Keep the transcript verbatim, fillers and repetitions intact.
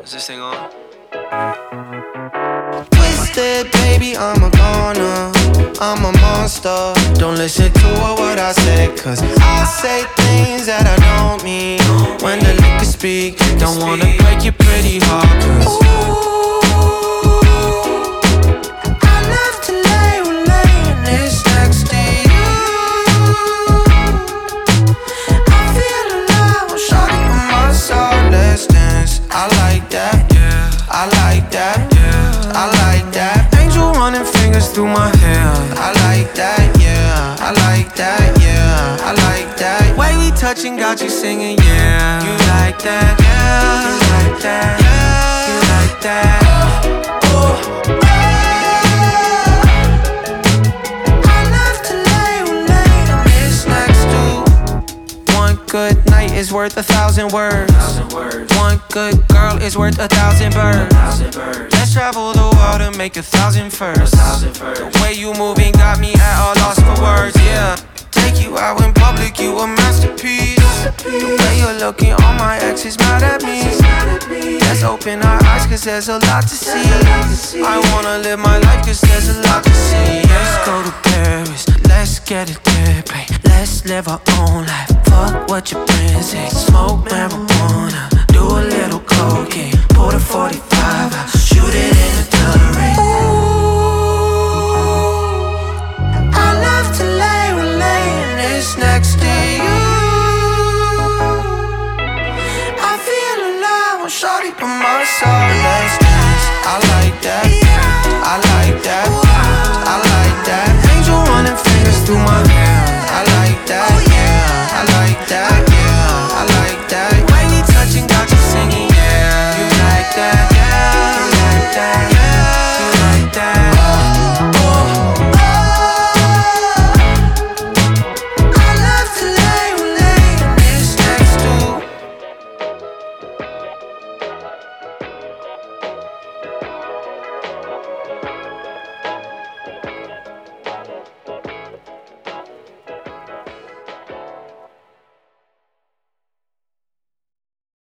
Is this thing on? Twisted, baby, I'm a goner. I'm a monster. Don't listen to what I say, cause I say things that I don't mean. When the liquor speak, don't wanna break your pretty heart, cause ooh, I love to lay when laying this next to you. I feel alive, I'm shawty on my side. Let's dance, I like that, yeah. I like that, yeah. I like that. Angel running fingers through my hair. I like that, yeah. I like that, yeah. I like that. Way we touching got you singing, yeah. You like that, yeah. You like that, yeah. You like that. Oh, I love to lay when laid on this next to. One good night is worth a thousand words. One good girl is worth a thousand birds. Let's travel the world and make a thousand firsts. The way you moving got me at all lost for words, yeah. Take you out in public, you a masterpiece. The way you're looking, all my exes mad at me. Let's open our eyes, cause there's a lot to see. I wanna live my life, cause there's a lot to see. Let's go to Paris, let's get it there, babe. Let's live our own life, fuck what your friends say. Smoke marijuana, do a little cocaine, pour the forty-five out, shoot it